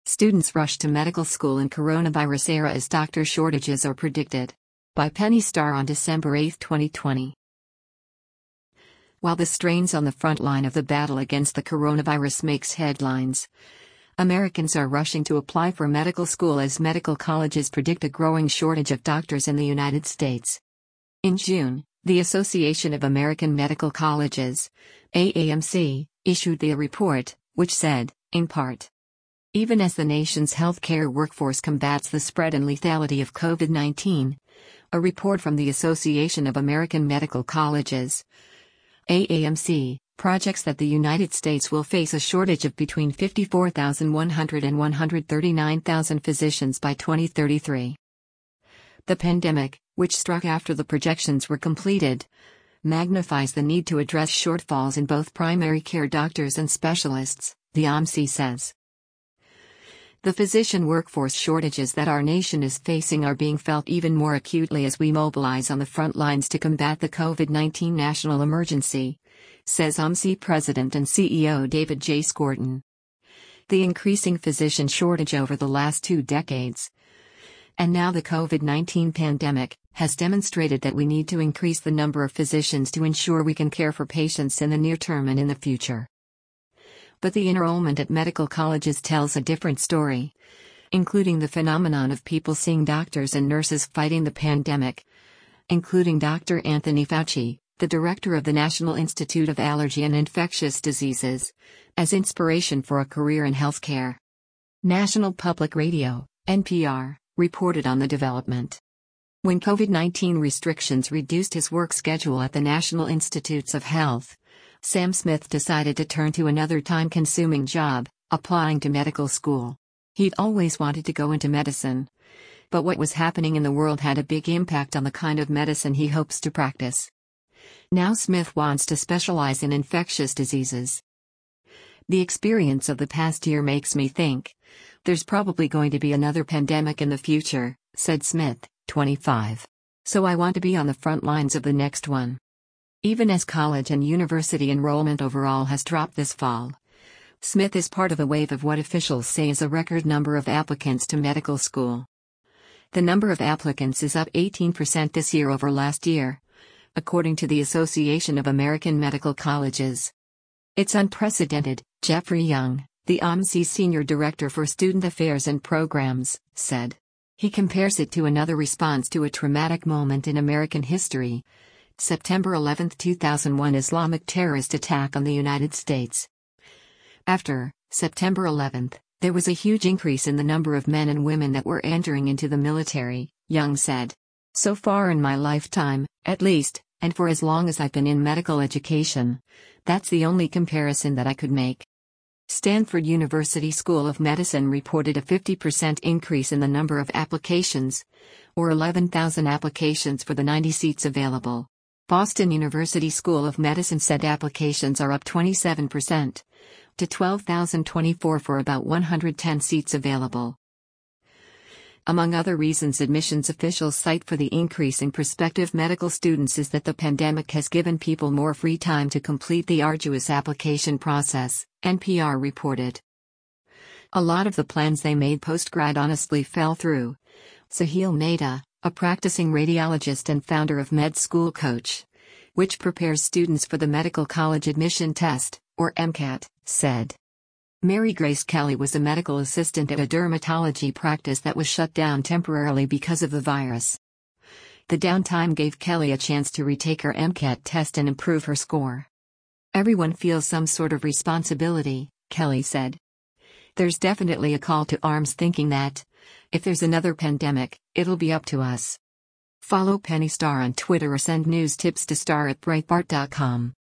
Students rush to medical school in coronavirus era as doctor shortages are predicted. By Penny Starr on December 8, 2020. While the strains on the front line of the battle against the coronavirus makes headlines, Americans are rushing to apply for medical school as medical colleges predict a growing shortage of doctors in the United States. In June, the Association of American Medical Colleges, AAMC, issued the report, which said, in part, even as the nation's healthcare workforce combats the spread and lethality of COVID-19, a report from the Association of American Medical Colleges, AAMC, projects that the United States will face a shortage of between 54,100 and 139,000 physicians by 2033. The pandemic, which struck after the projections were completed, magnifies the need to address shortfalls in both primary care doctors and specialists, the AAMC says. The physician workforce shortages that our nation is facing are being felt even more acutely as we mobilize on the front lines to combat the COVID-19 national emergency, says AAMC President and CEO David J. Skorton. The increasing physician shortage over the last 2 decades, and now the COVID-19 pandemic, has demonstrated that we need to increase the number of physicians to ensure we can care for patients in the near term and in the future. But the enrollment at medical colleges tells a different story, including the phenomenon of people seeing doctors and nurses fighting the pandemic, including Dr. Anthony Fauci, the director of the National Institute of Allergy and Infectious Diseases, as inspiration for a career in healthcare. National Public Radio, NPR, reported on the development. When COVID-19 restrictions reduced his work schedule at the National Institutes of Health, Sam Smith decided to turn to another time-consuming job, applying to medical school. He'd always wanted to go into medicine, but what was happening in the world had a big impact on the kind of medicine he hopes to practice. Now Smith wants to specialize in infectious diseases. The experience of the past year makes me think, there's probably going to be another pandemic in the future, said Smith, 25. So I want to be on the front lines of the next one. Even as college and university enrollment overall has dropped this fall, Smith is part of a wave of what officials say is a record number of applicants to medical school. The number of applicants is up 18% this year over last year, according to the Association of American Medical Colleges. It's unprecedented, Jeffrey Young, the AAMC Senior Director for Student Affairs and Programs, said. He compares it to another response to a traumatic moment in American history, September 11, 2001 Islamic terrorist attack on the United States. After September 11, there was a huge increase in the number of men and women that were entering into the military, Young said. So far in my lifetime, at least, and for as long as I've been in medical education, that's the only comparison that I could make. Stanford University School of Medicine reported a 50% increase in the number of applications, or 11,000 applications for the 90 seats available. Boston University School of Medicine said applications are up 27%, to 12,024 for about 110 seats available. Among other reasons admissions officials cite for the increase in prospective medical students is that the pandemic has given people more free time to complete the arduous application process, NPR reported. A lot of the plans they made post-grad honestly fell through. Sahil Mehta, a practicing radiologist and founder of Med School Coach, which prepares students for the medical college admission test, or MCAT, said. Mary Grace Kelly was a medical assistant at a dermatology practice that was shut down temporarily because of the virus. The downtime gave Kelly a chance to retake her MCAT test and improve her score. Everyone feels some sort of responsibility, Kelly said. There's definitely a call to arms thinking that, if there's another pandemic, it'll be up to us. Follow Penny Starr on Twitter or send news tips to star@breitbart.com.